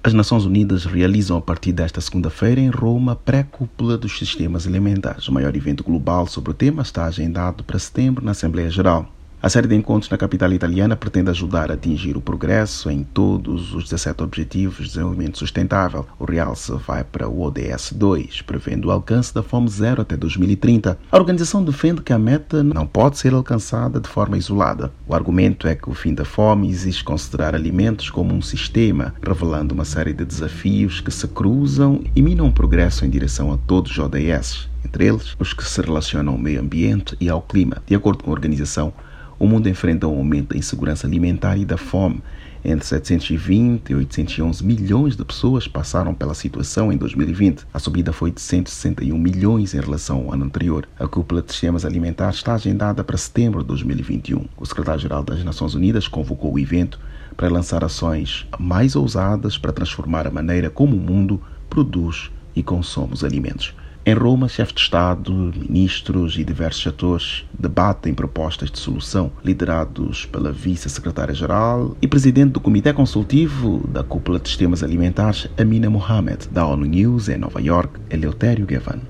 As Nações Unidas realizam a partir desta segunda-feira em Roma a pré-cúpula dos sistemas alimentares. O maior evento global sobre o tema está agendado para setembro na Assembleia Geral. A série de encontros na capital italiana pretende ajudar a atingir o progresso em todos os 17 Objetivos de Desenvolvimento Sustentável. O realce vai para o ODS 2, prevendo o alcance da fome zero até 2030. A organização defende que a meta não pode ser alcançada de forma isolada. O argumento é que o fim da fome exige considerar alimentos como um sistema, revelando uma série de desafios que se cruzam e minam o progresso em direção a todos os ODS, entre eles os que se relacionam ao meio ambiente e ao clima. De acordo com a organização, o mundo enfrenta um aumento da insegurança alimentar e da fome. Entre 720 e 811 milhões de pessoas passaram pela situação em 2020. A subida foi de 161 milhões em relação ao ano anterior. A cúpula de sistemas alimentares está agendada para setembro de 2021. O secretário-geral das Nações Unidas convocou o evento para lançar ações mais ousadas para transformar a maneira como o mundo produz e consome os alimentos. Em Roma, chefes de Estado, ministros e diversos atores debatem propostas de solução, liderados pela vice-secretária-geral e presidente do Comitê Consultivo da Cúpula de Sistemas Alimentares, Amina Mohamed. Da ONU News, em Nova York, Eleutério Gavan.